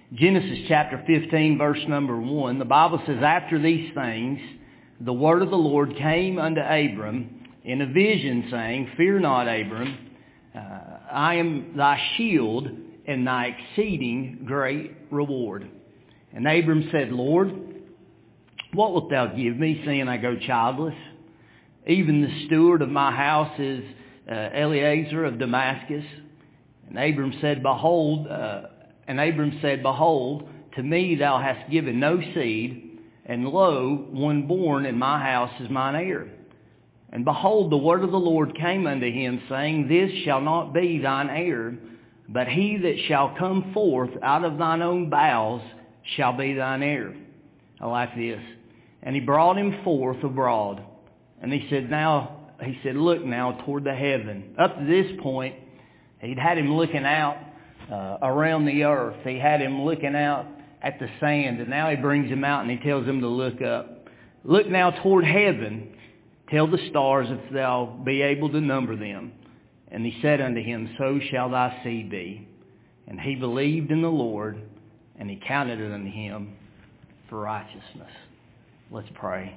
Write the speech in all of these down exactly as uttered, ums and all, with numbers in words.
Genesis chapter fifteen, verse number one, the Bible says, "After these things, the word of the Lord came unto Abram in a vision, saying, Fear not, Abram, uh, I am thy shield and thy exceeding great reward. And Abram said, Lord, what wilt thou give me, seeing I go childless? Even the steward of my house is uh, Eliezer of Damascus. And Abram said, Behold, uh, and Abram said, Behold, to me thou hast given no seed, and lo, one born in my house is mine heir. And behold, the word of the Lord came unto him, saying, This shall not be thine heir, but he that shall come forth out of thine own bowels shall be thine heir." I like this. And he brought him forth abroad. And he said, now, he said, look now toward the heaven. Up to this point, he'd had him looking out uh, around the earth. He had him looking out at the sand. And now he brings him out and he tells him to look up. Look now toward heaven. Tell the stars if thou be able to number them. And he said unto him, So shall thy seed be. And he believed in the Lord, and he counted it unto him for righteousness. Let's pray.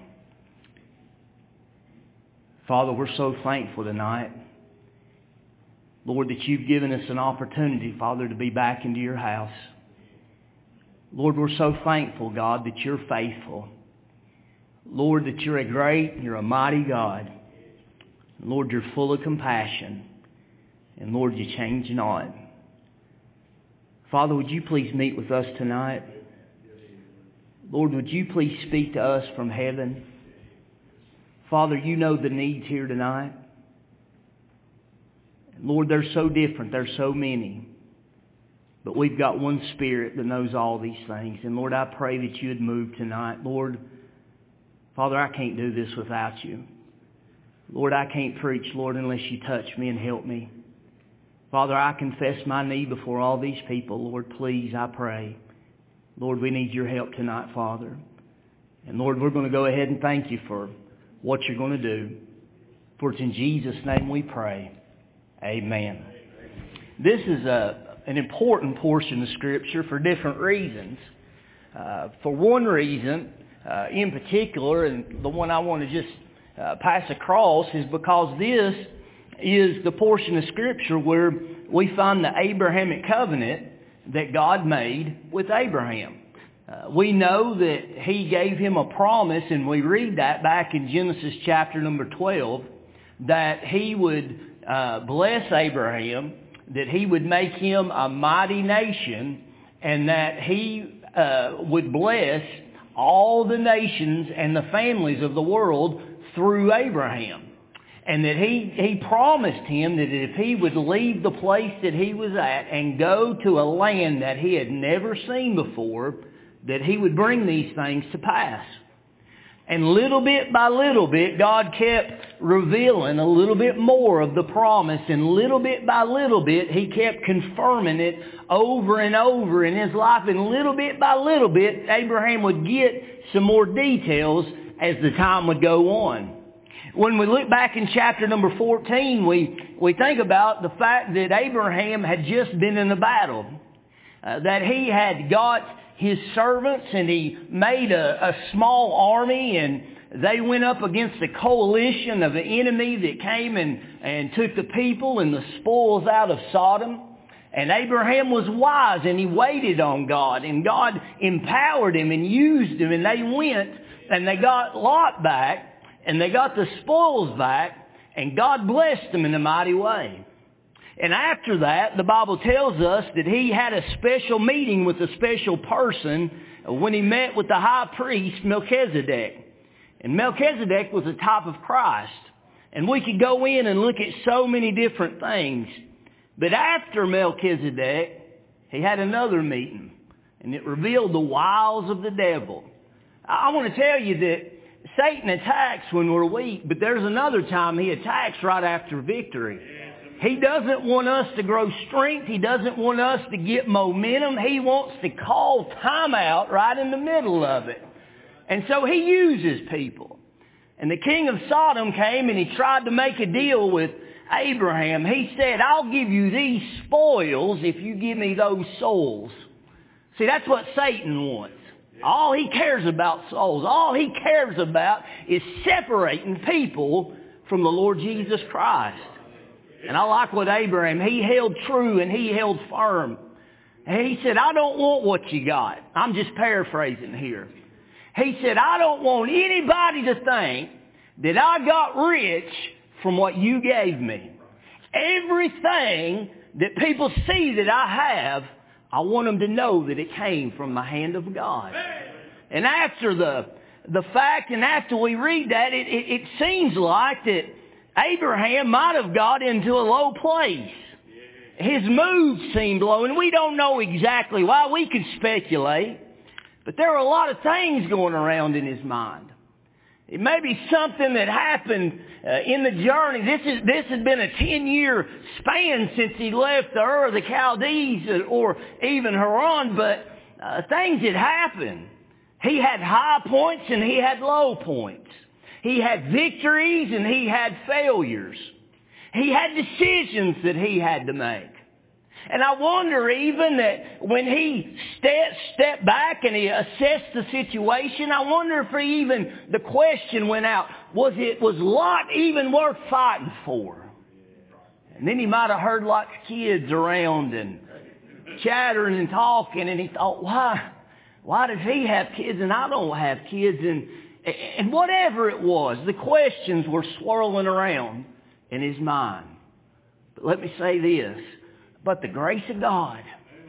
Father, we're so thankful tonight, Lord, that you've given us an opportunity, Father, to be back into your house. Lord, we're so thankful, God, that you're faithful. Lord, that you're a great, you're a mighty God. Lord, you're full of compassion. And Lord, you change not. Father, would you please meet with us tonight? Lord, would you please speak to us from heaven? Father, you know the needs here tonight. Lord, they're so different. They're so many. But we've got one Spirit that knows all these things. And Lord, I pray that you would move tonight. Lord, Father, I can't do this without you. Lord, I can't preach, Lord, unless you touch me and help me. Father, I confess my need before all these people. Lord, please, I pray. Lord, we need your help tonight, Father. And Lord, we're going to go ahead and thank you for what you're going to do. For it's in Jesus' name we pray. Amen. This is a, an important portion of Scripture for different reasons. Uh, for one reason, uh, in particular, and the one I want to just uh, pass across, is because this is the portion of Scripture where we find the Abrahamic covenant that God made with Abraham. Uh, we know that he gave him a promise, and we read that back in Genesis chapter number twelve, that he would uh, bless Abraham, that he would make him a mighty nation, and that he uh, would bless all the nations and the families of the world through Abraham. And that he, he promised him that if he would leave the place that he was at and go to a land that he had never seen before, that he would bring these things to pass. And little bit by little bit, God kept revealing a little bit more of the promise. And little bit by little bit, he kept confirming it over and over in his life. And little bit by little bit, Abraham would get some more details as the time would go on. When we look back in chapter number fourteen, we, we think about the fact that Abraham had just been in a battle. Uh, that he had got his servants and he made a, a small army, and they went up against a coalition of the enemy that came and, and took the people and the spoils out of Sodom. And Abraham was wise and he waited on God, and God empowered him and used him, and they went and they got Lot back. And they got the spoils back, and God blessed them in a mighty way. And after that, the Bible tells us that he had a special meeting with a special person when he met with the high priest, Melchizedek. And Melchizedek was a type of Christ. And we could go in and look at so many different things. But after Melchizedek, he had another meeting, and it revealed the wiles of the devil. I want to tell you that Satan attacks when we're weak, but there's another time he attacks right after victory. He doesn't want us to grow strength. He doesn't want us to get momentum. He wants to call time out right in the middle of it. And so he uses people. And the king of Sodom came and he tried to make a deal with Abraham. He said, I'll give you these spoils if you give me those souls. See, that's what Satan wants. All he cares about souls. All he cares about is separating people from the Lord Jesus Christ. And I like what Abraham, he held true and he held firm. And he said, I don't want what you got. I'm just paraphrasing here. He said, I don't want anybody to think that I got rich from what you gave me. Everything that people see that I have, I want them to know that it came from the hand of God. And after the the fact, and after we read that, it, it, it seems like that Abraham might have got into a low place. His mood seemed low, and we don't know exactly why. We can speculate. But there were a lot of things going around in his mind. It may be something that happened uh, in the journey. This is this has been a ten-year span since he left the Ur of the Chaldees or even Haran, but uh, things had happened. He had high points and he had low points. He had victories and he had failures. He had decisions that he had to make. And I wonder even that when he stepped, stepped back and he assessed the situation, I wonder if he even, the question went out, was it, was Lot even worth fighting for? And then he might have heard lots of kids around and chattering and talking, and he thought, why, why does he have kids and I don't have kids? And, and whatever it was, the questions were swirling around in his mind. But let me say this. But the grace of God.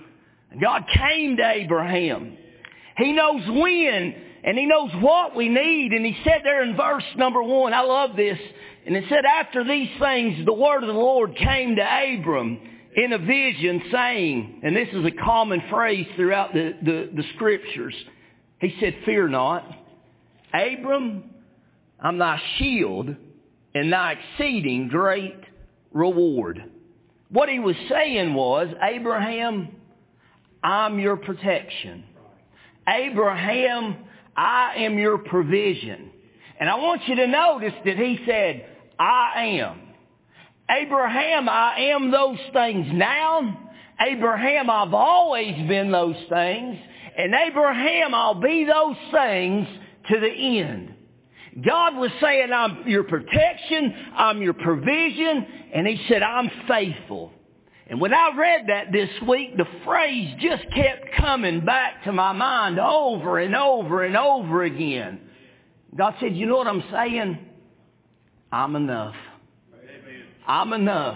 God came to Abraham. He knows when and He knows what we need. And He said there in verse number one, I love this. And it said, after these things, the word of the Lord came to Abram in a vision saying, and this is a common phrase throughout the, the, the scriptures. He said, fear not. Abram, I'm thy shield and thy exceeding great reward. What he was saying was, Abraham, I'm your protection. Abraham, I am your provision. And I want you to notice that he said, I am. Abraham, I am those things now. Abraham, I've always been those things. And Abraham, I'll be those things to the end. God was saying, I'm your protection, I'm your provision, and He said, I'm faithful. And when I read that this week, the phrase just kept coming back to my mind over and over and over again. God said, you know what I'm saying? I'm enough. I'm enough.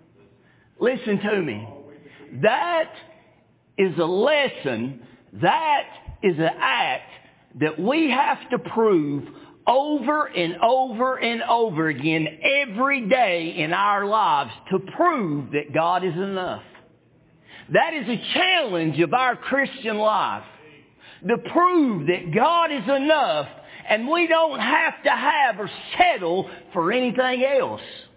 Listen to me. That is a lesson, that is an act that we have to prove over and over and over again every day in our lives to prove that God is enough. That is a challenge of our Christian life. To prove that God is enough and we don't have to have or settle for anything else.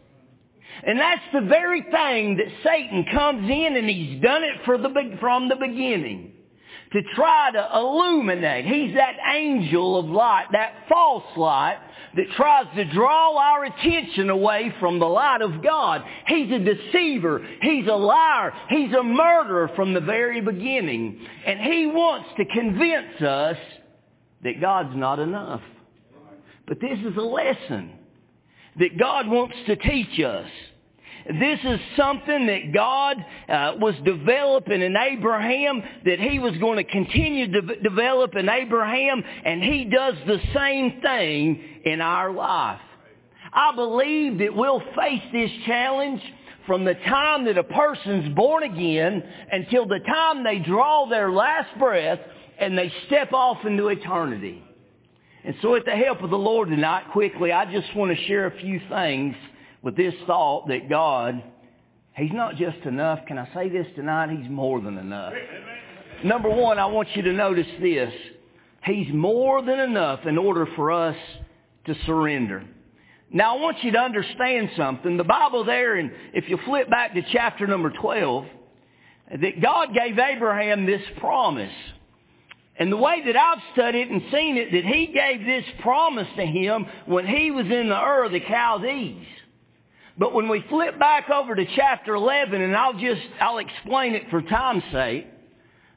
And that's the very thing that Satan comes in, and he's done it for the, from the beginning. To try to illuminate. He's that angel of light, that false light that tries to draw our attention away from the light of God. He's a deceiver. He's a liar. He's a murderer from the very beginning. And he wants to convince us that God's not enough. But this is a lesson that God wants to teach us. This is something that God uh, was developing in Abraham, that He was going to continue to v- develop in Abraham, and He does the same thing in our life. I believe that we'll face this challenge from the time that a person's born again until the time they draw their last breath and they step off into eternity. And so with the help of the Lord tonight, quickly, I just want to share a few things with this thought that God, He's not just enough. Can I say this tonight? He's more than enough. Number one, I want you to notice this. He's more than enough in order for us to surrender. Now, I want you to understand something. The Bible there, and if you flip back to chapter number twelve, that God gave Abraham this promise. And the way that I've studied and seen it, that He gave this promise to him when he was in the Ur of the Chaldees. But when we flip back over to chapter eleven, and I'll just, I'll explain it for time's sake,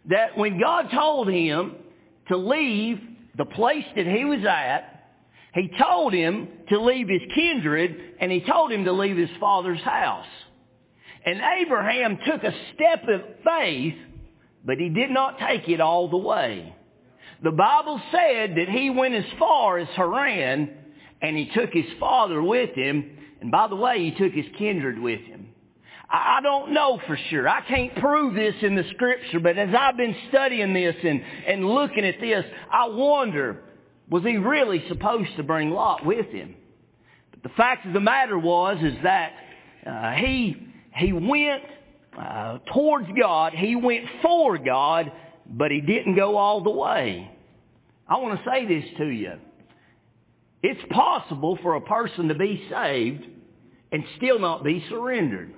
that when God told him to leave the place that he was at, he told him to leave his kindred, and he told him to leave his father's house. And Abraham took a step of faith, but he did not take it all the way. The Bible said that he went as far as Haran, and he took his father with him. And by the way, he took his kindred with him. I don't know for sure. I can't prove this in the Scripture, but as I've been studying this and, and looking at this, I wonder, was he really supposed to bring Lot with him? But the fact of the matter was is that uh, he, he went uh, towards God. He went for God, but he didn't go all the way. I want to say this to you. It's possible for a person to be saved and still not be surrendered.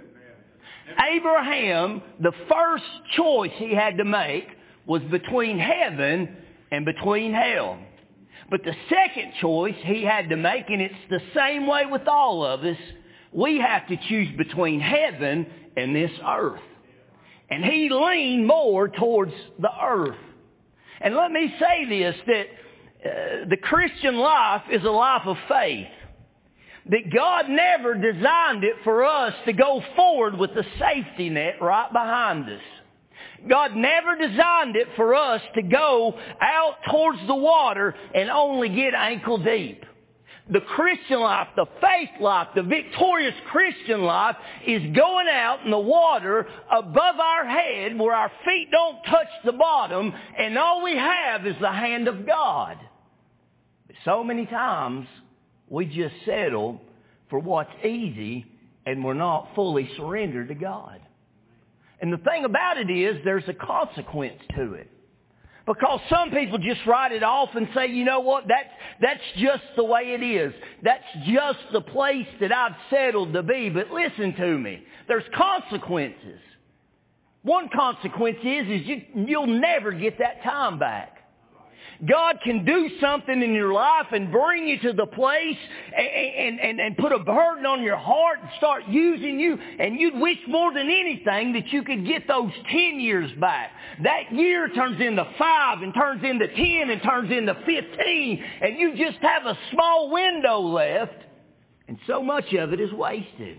Abraham, the first choice he had to make was between heaven and between hell. But the second choice he had to make, and it's the same way with all of us, we have to choose between heaven and this earth. And he leaned more towards the earth. And let me say this, that uh, the Christian life is a life of faith. That God never designed it for us to go forward with the safety net right behind us. God never designed it for us to go out towards the water and only get ankle deep. The Christian life, the faith life, the victorious Christian life is going out in the water above our head where our feet don't touch the bottom, and all we have is the hand of God. But so many times we just settle for what's easy and we're not fully surrendered to God. And the thing about it is there's a consequence to it. Because some people just write it off and say, you know what, that's, that's just the way it is. That's just the place that I've settled to be. But listen to me. There's consequences. One consequence is, is you, you'll never get that time back. God can do something in your life and bring you to the place and, and, and put a burden on your heart and start using you. And you'd wish more than anything that you could get those ten years back. That year turns into five and turns into ten and turns into fifteen. And you just have a small window left. And so much of it is wasted.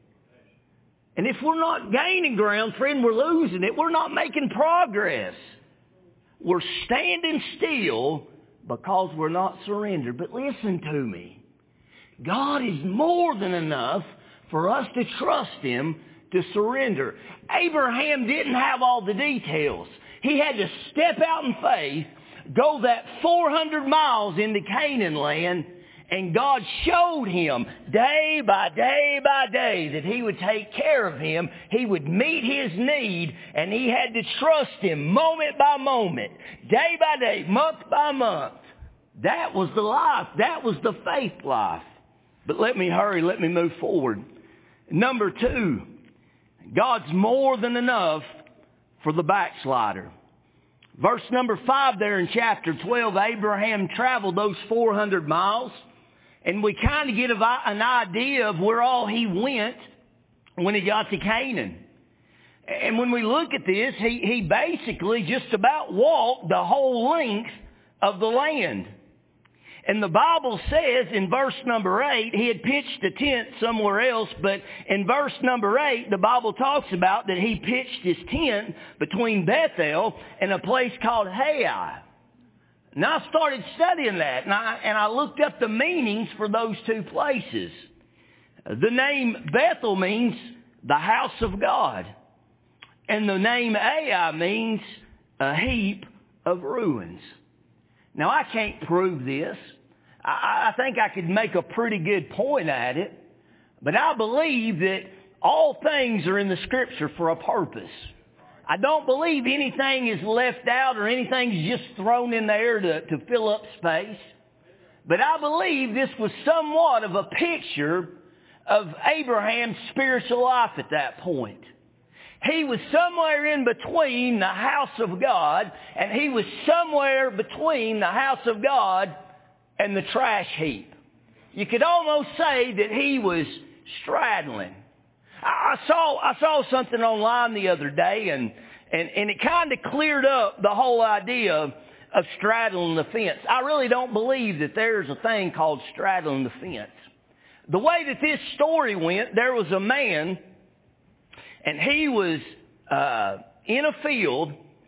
And if we're not gaining ground, friend, we're losing it. We're not making progress. We're standing still because we're not surrendered. But listen to me. God is more than enough for us to trust Him to surrender. Abraham didn't have all the details. He had to step out in faith, go that four hundred miles into Canaan land, and God showed him day by day by day that He would take care of him. He would meet his need, and he had to trust Him moment by moment, day by day, month by month. That was the life. That was the faith life. But let me hurry. Let me move forward. Number two, God's more than enough for the backslider. Verse number five there in chapter twelve, Abraham traveled those four hundred miles. And we kind of get an idea of where all he went when he got to Canaan. And when we look at this, he, he basically just about walked the whole length of the land. And the Bible says in verse number eight, he had pitched a tent somewhere else, but in verse number eight, the Bible talks about that he pitched his tent between Bethel and a place called Hai. Now I started studying that, and I, and I looked up the meanings for those two places. The name Bethel means the house of God. And the name Ai means a heap of ruins. Now I can't prove this. I, I think I could make a pretty good point at it. But I believe that all things are in the Scripture for a purpose. I don't believe anything is left out or anything is just thrown in there to, to fill up space. But I believe this was somewhat of a picture of Abraham's spiritual life at that point. He was somewhere in between the house of God, and he was somewhere between the house of God and the trash heap. You could almost say that he was straddling. I saw I saw something online the other day, and And, and it kind of cleared up the whole idea of, of straddling the fence. I really don't believe that there's a thing called straddling the fence. The way that this story went, there was a man, and he was uh, in a field,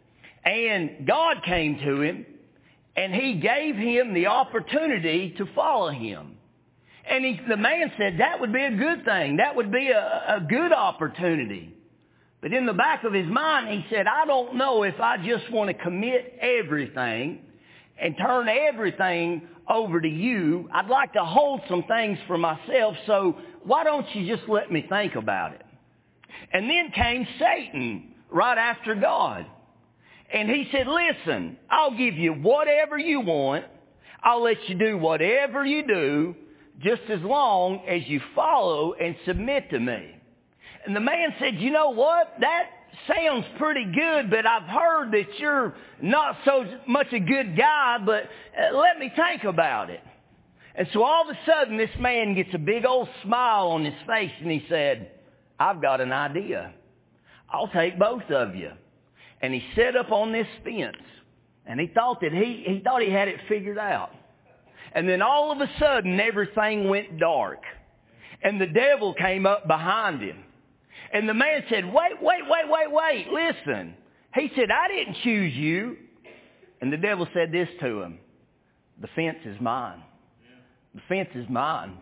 and God came to him, and he gave him the opportunity to follow him. And he, the man said that would be a good thing. That would be a, a good opportunity. But in the back of his mind, he said, I don't know if I just want to commit everything and turn everything over to you. I'd like to hold some things for myself, so why don't you just let me think about it? And then came Satan right after God. And he said, listen, I'll give you whatever you want. I'll let you do whatever you do, just as long as you follow and submit to me. And the man said, you know what? That sounds pretty good, but I've heard that you're not so much a good guy, but uh, let me think about it. And so all of a sudden, this man gets a big old smile on his face, and he said, I've got an idea. I'll take both of you. And he set up on this fence, and he thought that he, he thought he had it figured out. And then all of a sudden, everything went dark, and the devil came up behind him. And the man said, wait, wait, wait, wait, wait, listen. He said, I didn't choose you. And the devil said this to him, the fence is mine. The fence is mine.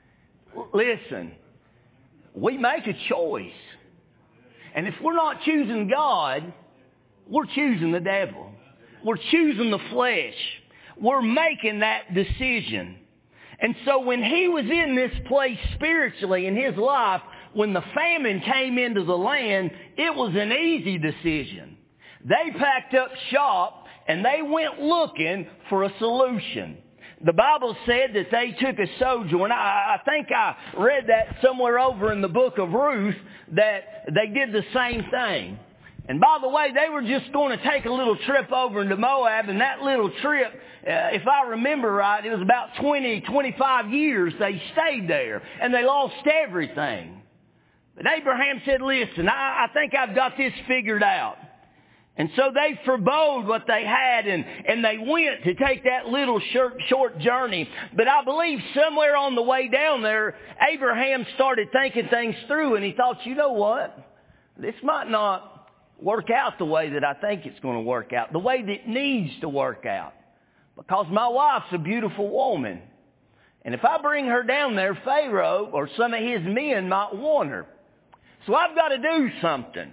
Listen, we make a choice. And if we're not choosing God, we're choosing the devil. We're choosing the flesh. We're making that decision. And so when he was in this place spiritually in his life, when the famine came into the land, it was an easy decision. They packed up shop and they went looking for a solution. The Bible said that they took a sojourn. I, I think I read that somewhere over in the book of Ruth, that they did the same thing. And by the way, they were just going to take a little trip over into Moab, and that little trip, uh, if I remember right, it was about twenty, twenty-five years they stayed there, and they lost everything. But Abraham said, listen, I, I think I've got this figured out. And so they forebode what they had, and, and they went to take that little short, short journey. But I believe somewhere on the way down there, Abraham started thinking things through, and he thought, you know what? This might not work out the way that I think it's going to work out, the way that it needs to work out. Because my wife's a beautiful woman. And if I bring her down there, Pharaoh or some of his men might want her. So I've got to do something.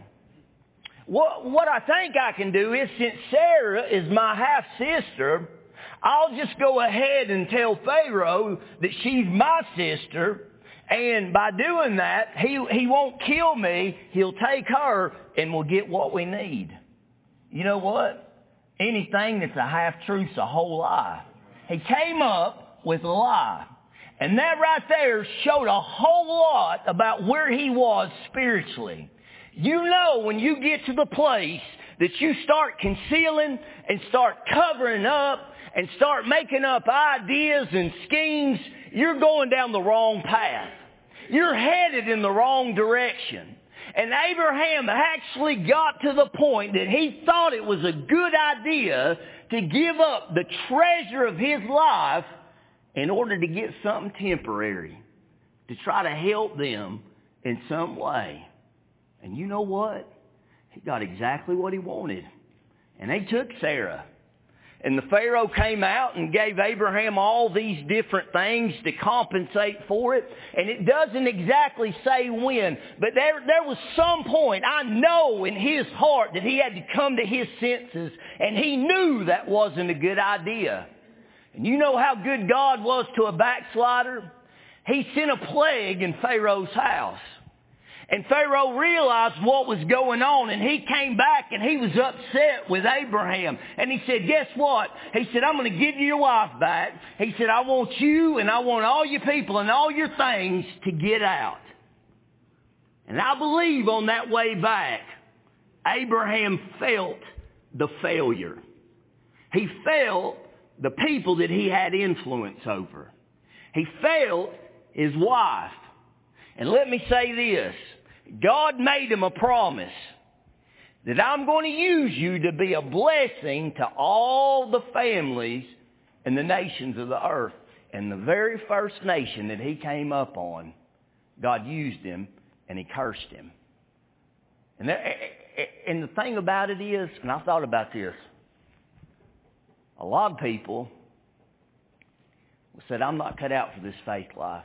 What, what I think I can do is, since Sarah is my half-sister, I'll just go ahead and tell Pharaoh that she's my sister. And by doing that, he, he won't kill me. He'll take her and we'll get what we need. You know what? Anything that's a half-truth's a whole lie. He came up with a lie. And that right there showed a whole lot about where he was spiritually. You know, when you get to the place that you start concealing and start covering up and start making up ideas and schemes, you're going down the wrong path. You're headed in the wrong direction. And Abraham actually got to the point that he thought it was a good idea to give up the treasure of his life in order to get something temporary, to try to help them in some way. And you know what? He got exactly what he wanted. And they took Sarah. And the Pharaoh came out and gave Abraham all these different things to compensate for it. And it doesn't exactly say when. But there, there was some point, I know in his heart, that he had to come to his senses. And he knew that wasn't a good idea. And you know how good God was to a backslider? He sent a plague in Pharaoh's house. And Pharaoh realized what was going on, and he came back and he was upset with Abraham. And he said, guess what? He said, I'm going to give you your wife back. He said, I want you and I want all your people and all your things to get out. And I believe on that way back, Abraham felt the failure. He felt the people that he had influence over. He felt his wife. And let me say this. God made him a promise that I'm going to use you to be a blessing to all the families and the nations of the earth. And the very first nation that he came up on, God used him and he cursed him. And, there, and the thing about it is, and I thought about this, a lot of people said, I'm not cut out for this faith life.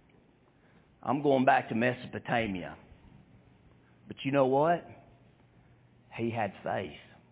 I'm going back to Mesopotamia. But you know what? He had faith.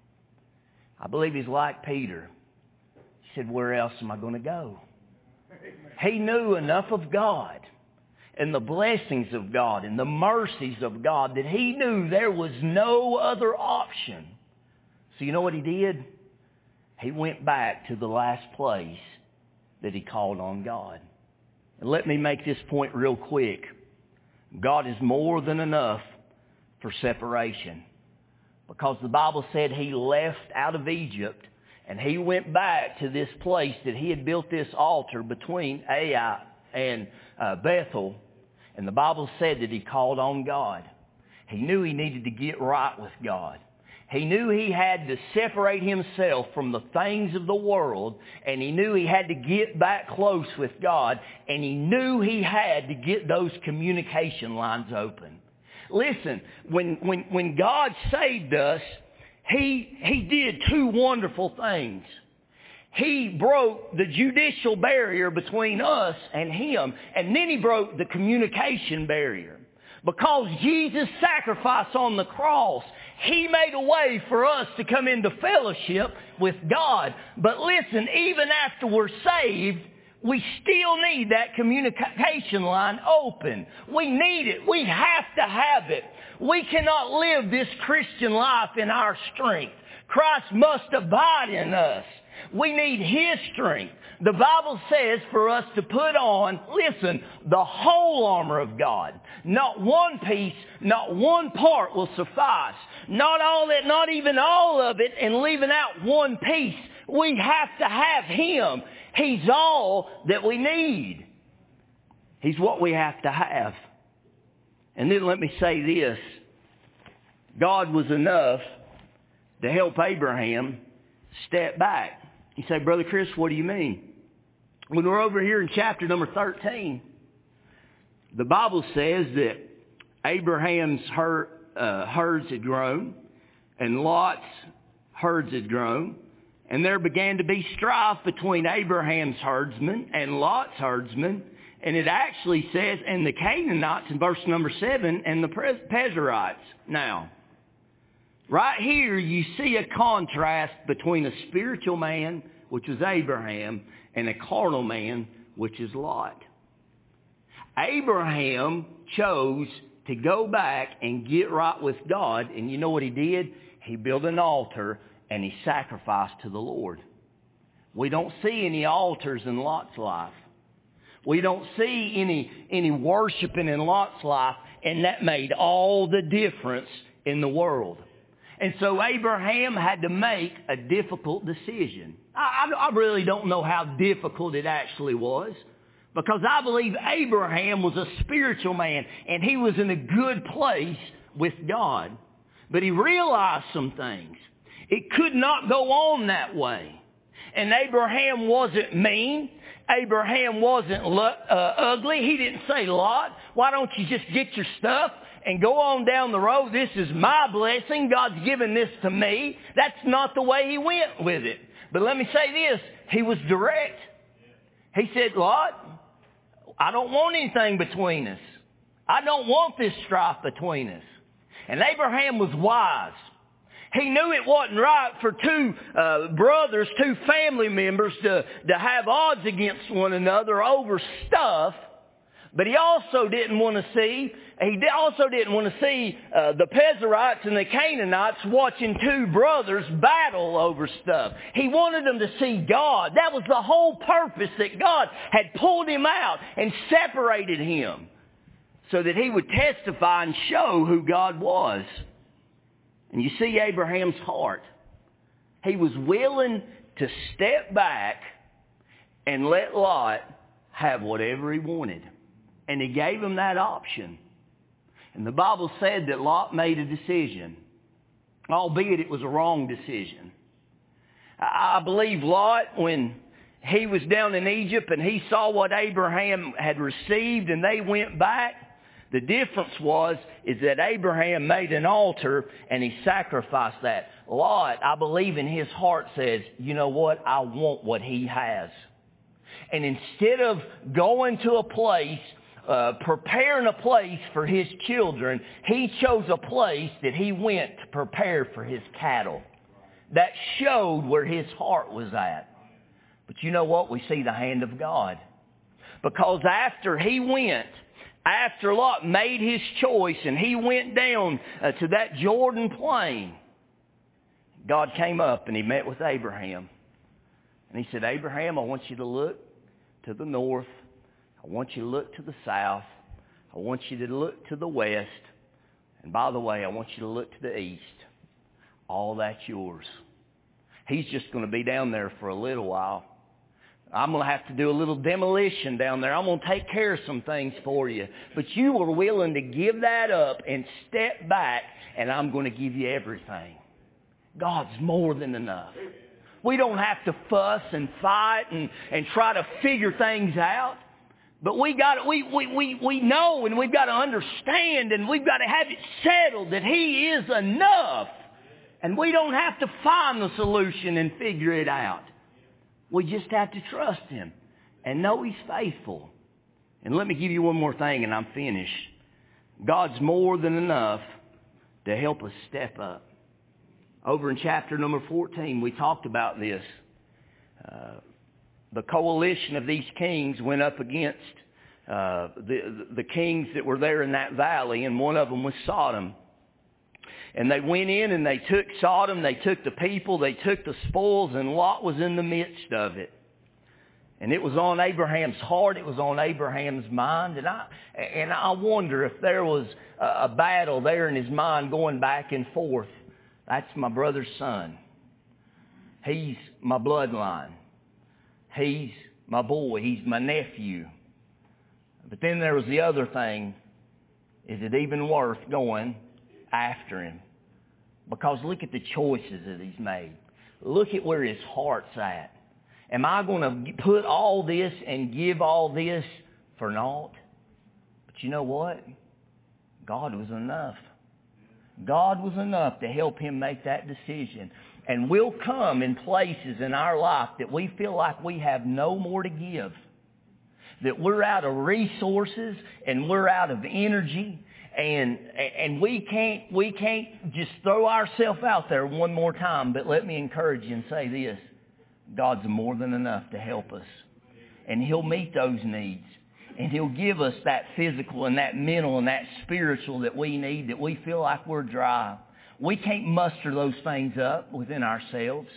I believe he's like Peter. He said, where else am I going to go? He knew enough of God and the blessings of God and the mercies of God that he knew there was no other option. So you know what he did? He went back to the last place that he called on God. And let me make this point real quick. God is more than enough for separation. Because the Bible said he left out of Egypt and he went back to this place that he had built this altar between Ai and uh, Bethel. And the Bible said that he called on God. He knew he needed to get right with God. He knew he had to separate himself from the things of the world, and he knew he had to get back close with God, and he knew he had to get those communication lines open. Listen, when, when, when God saved us, he, he did two wonderful things. He broke the judicial barrier between us and him, and then he broke the communication barrier. Because Jesus' sacrifice on the cross, he made a way for us to come into fellowship with God. But listen, even after we're saved, we still need that communication line open. We need it. We have to have it. We cannot live this Christian life in our strength. Christ must abide in us. We need his strength. The Bible says for us to put on, listen, the whole armor of God. Not one piece, not one part will suffice. Not all that, not even all of it, and leaving out one piece. We have to have him. He's all that we need. He's what we have to have. And then let me say this. God was enough to help Abraham step back. You say, Brother Chris, what do you mean? When we're over here in chapter number thirteen, the Bible says that Abraham's herd, uh, herds had grown and Lot's herds had grown. And there began to be strife between Abraham's herdsmen and Lot's herdsmen. And it actually says, and the Canaanites in verse number seven, and the Perizzites. Now, right here you see a contrast between a spiritual man, which was Abraham, and a carnal man, which is Lot. Abraham chose to go back and get right with God. And you know what he did? He built an altar and he sacrificed to the Lord. We don't see any altars in Lot's life. We don't see any, any worshiping in Lot's life, and that made all the difference in the world. And so Abraham had to make a difficult decision. I, I, I really don't know how difficult it actually was, because I believe Abraham was a spiritual man, and he was in a good place with God. But he realized some things. It could not go on that way. And Abraham wasn't mean. Abraham wasn't uh, ugly. He didn't say, Lot, why don't you just get your stuff and go on down the road? This is my blessing. God's given this to me. That's not the way he went with it. But let me say this. He was direct. He said, Lot, I don't want anything between us. I don't want this strife between us. And Abraham was wise. He knew it wasn't right for two uh, brothers, two family members to, to have odds against one another over stuff. But he also didn't want to see, he also didn't want to see uh, the Perizzites and the Canaanites watching two brothers battle over stuff. He wanted them to see God. That was the whole purpose, that God had pulled him out and separated him so that he would testify and show who God was. And you see Abraham's heart. He was willing to step back and let Lot have whatever he wanted. And he gave him that option. And the Bible said that Lot made a decision. albeit it was a wrong decision. I believe Lot, when he was down in Egypt and he saw what Abraham had received and they went back, the difference was is that Abraham made an altar and he sacrificed that. Lot, I believe in his heart says, you know what, I want what he has. And instead of going to a place, uh, preparing a place for his children, he chose a place that he went to prepare for his cattle. That showed where his heart was at. But you know what? We see the hand of God. Because after he went, after Lot made his choice and he went down uh, to that Jordan plain, God came up and he met with Abraham. And he said, Abraham, I want you to look to the north. I want you to look to the south. I want you to look to the west. And by the way, I want you to look to the east. All that's yours. He's just going to be down there for a little while. I'm going to have to do a little demolition down there. I'm going to take care of some things for you. But you were willing to give that up and step back, and I'm going to give you everything. God's more than enough. We don't have to fuss and fight and, and try to figure things out. But we got we, we, we, we know and we've got to understand and we've got to have it settled that He is enough. And we don't have to find the solution and figure it out. We just have to trust Him and know He's faithful. And let me give you one more thing and I'm finished. God's more than enough to help us step up. Over in chapter number fourteen, we talked about this. Uh, the coalition of these kings went up against uh, the, the kings that were there in that valley, and one of them was Sodom. And they went in and they took Sodom, they took the people, they took the spoils, and Lot was in the midst of it. And it was on Abraham's heart, it was on Abraham's mind. And I, and I wonder if there was a battle there in his mind going back and forth. That's my brother's son. He's my bloodline. He's my boy. He's my nephew. But then there was the other thing. Is it even worth going after him? Because look at the choices that he's made. Look at where his heart's at. Am I going to put all this and give all this for naught? But you know what? God was enough. God was enough to help him make that decision. And we'll come in places in our life that we feel like we have no more to give. That we're out of resources and we're out of energy. And and we can't we can't just throw ourselves out there one more time. But let me encourage you and say this. God's more than enough to help us. And He'll meet those needs. And He'll give us that physical and that mental and that spiritual that we need, that we feel like we're dry. We can't muster those things up within ourselves.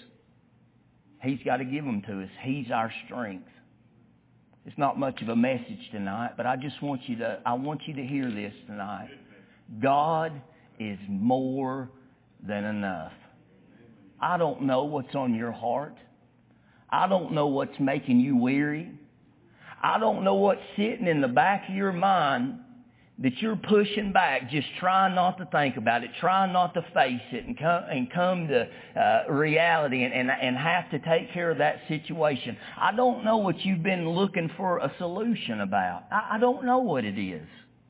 He's got to give them to us. He's our strength. It's not much of a message tonight, but I just want you to, I want you to hear this tonight. God is more than enough. I don't know what's on your heart. I don't know what's making you weary. I don't know what's sitting in the back of your mind that you're pushing back, just trying not to think about it, trying not to face it and come, and come to uh, reality and, and, and have to take care of that situation. I don't know what you've been looking for a solution about. I, I don't know what it is.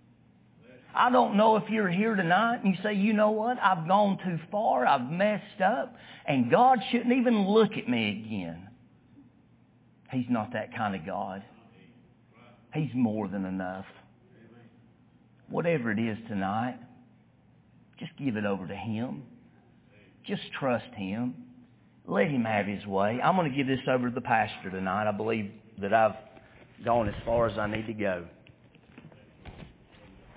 I don't know if you're here tonight and you say, you know what, I've gone too far, I've messed up, and God shouldn't even look at me again. He's not that kind of God. He's more than enough. Whatever it is tonight, just give it over to Him. Just trust Him. Let Him have His way. I'm going to give this over to the pastor tonight. I believe that I've gone as far as I need to go.